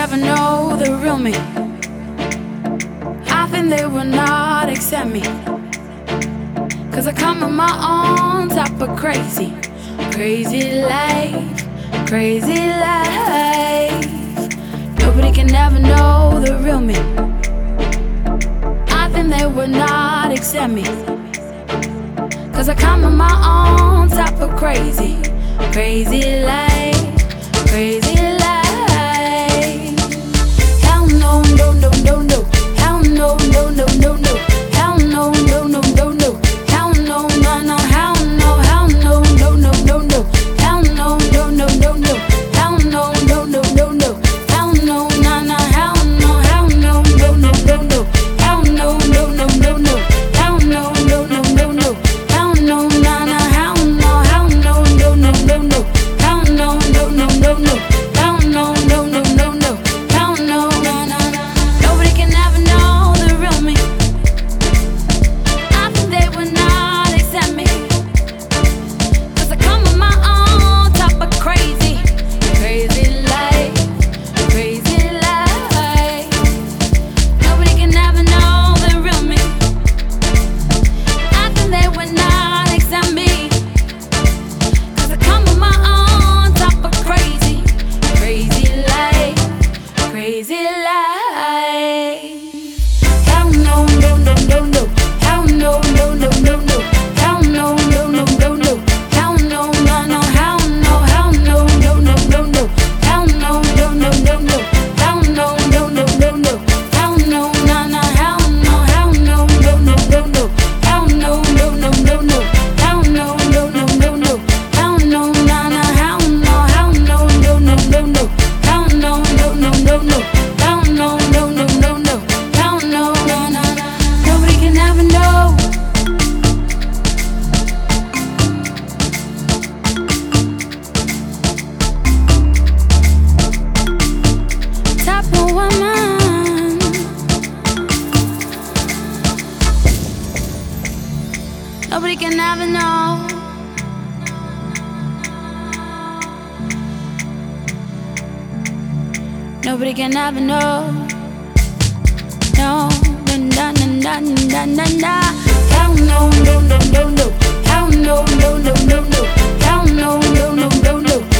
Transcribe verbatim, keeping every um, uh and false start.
never know the real me. I think they will not accept me, cause I come in my own type of crazy. Crazy life, crazy life. Nobody can ever know the real me. I think they will not accept me, cause I come in my own type of crazy. Crazy life, crazy life. Hell no, no, no, no, no. Hell no, no, no, no, no. Hell no, no, no, no, no. Hell no, no, no. Hell no, hell no, no, no, no, no. Hell no, no, no, no, no. Hell no, no, no, no, no. Hell no, no, no. Hell no, hell no, no, no, no, no. Hell no, no, no, no, no. Hell no, no, no, no, no. Hell no, no, no. Hell no, hell no, no, no, no, no. Hell no, no, no, no, no. Hell no, no, no, no, no. Hell no, no, no, no. Nobody can ever know the real me. I think they would not accept me, cause I come with my own type of crazy. Crazy life, crazy life. Nobody can ever know the real me. I think they would not accept me, cause I come with my own type of crazy. Crazy life, crazy life. Hell no, no, no, no, no. Hell no, no, no, no, no. Hell no, no, no, no, no. Hell no, no, no. Hell no, hell no, no, no, no, no. Hell no, no, no, no, no. Hell no, no, no, no, no. Hell no, no, no. Hell no, hell no, no, no, no, no. Hell no, no, no, no, no. Hell no, no, no, no, no. Hell no, no, no. Hell no, hell no, no, no, no, no. Hell no, no, no, no, no. Hell no, no, no, no, no. Hell no, no, no, no. Nobody can ever know. Top of my mind. Nobody can ever know. Nobody can ever know. No, na na na na na na. Hell no, no, no, no, no. Hell no, no, no, no, no. Hell no, no, no, no, no.